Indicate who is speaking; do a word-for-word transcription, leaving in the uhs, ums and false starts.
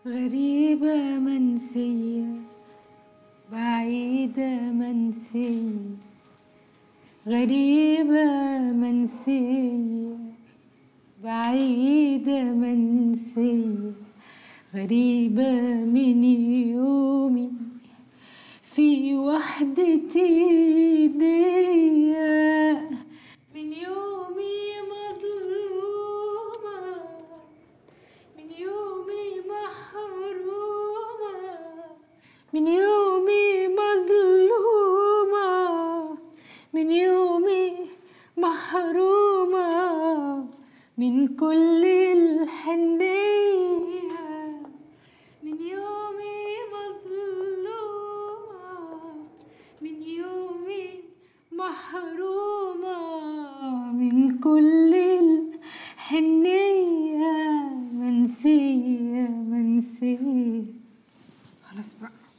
Speaker 1: غريبة منسية بعيدة منسية، غريبة منسية بعيدة منسية، غريبة من يومي في وحدتي دي، من يومي مظلومة، من يومي محرومة، من يومي مظلومة، من يومي محرومة من كل الحنية، من يومي مظلومة، من يومي محرومة من كل الحنية، منسية منسية. خلاص بقى.